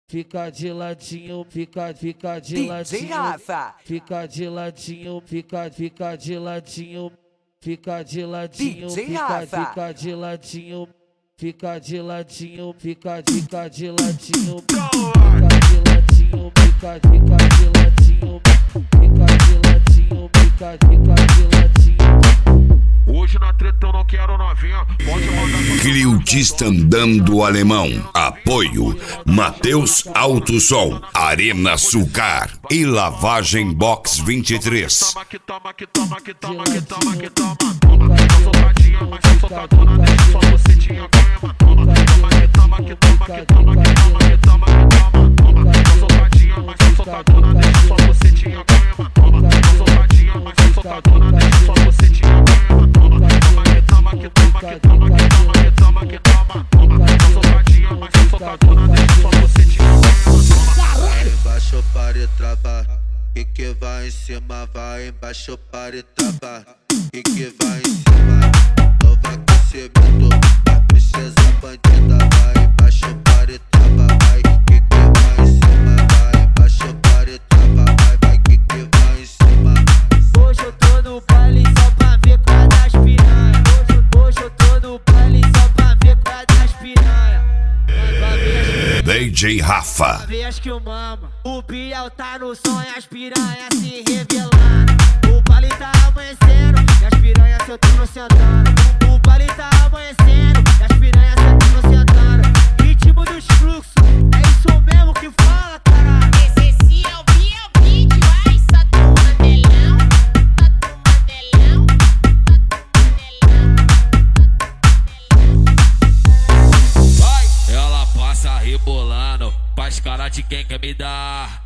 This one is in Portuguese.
fica de ladinho, fica de DJ ladinho, Rafa. fica de ladinho, fica de ladinho, fica de ladinho, DJ Rafa. fica de ladinho, fica de ladinho, fica de ladinho, fica de ladinho, fica de ladinho, fica de ladinho, fica de ladinho. Hoje na treta eu não quero novinha, pode rodar. Cliutista Andando Alemão. Apoio Matheus Autosom, Arena Sucar e Lavagem Box 23. Toma que toma, que toma, que toma, que toma, que toma. Toma, tá soltadinha, mas tá soltadona, deixa sua bucetinha ganha. Toma, toma que toma, que toma, que toma, que toma, que toma, que toma. Toma, tá soltadinha, mas tá soltadona, deixa sua bucetinha ganha. Toma, tá soltadinha, mas tá soltadona, deixa sua bucetinha ganha. Toma, toma que toma, que toma, que toma, que toma, que toma, que toma. Toma, tá soltadinha, mas tá soltadona, deixa sua bucetinha ganha. Vai embaixo para e trava, que vai em cima, vai embaixo para e trava, que vai em cima, novo aquecimento, a princesa bandida, vai embaixo para e trava, vai, que vai em cima, vai embaixo para e trava, vai, que vai em cima. Hoje eu tô no baile só pra ver qual das piranha. Hoje eu tô no baile só pra ver qual das piranha. DJ Rafa. Vez que o mama, o Biel tá no som e as piranhas se revelando. O baile tá amanhecendo e as piranhas sentando, sentando. O baile tá amanhecendo e as piranhas sentando, sentando. Ritmo dos fluxos, é isso mesmo que fala, caralho. Esse é o Biel Beat, vai, só do mandelão, Vai, ela passa rebolando, faz cara de quem quer me dar.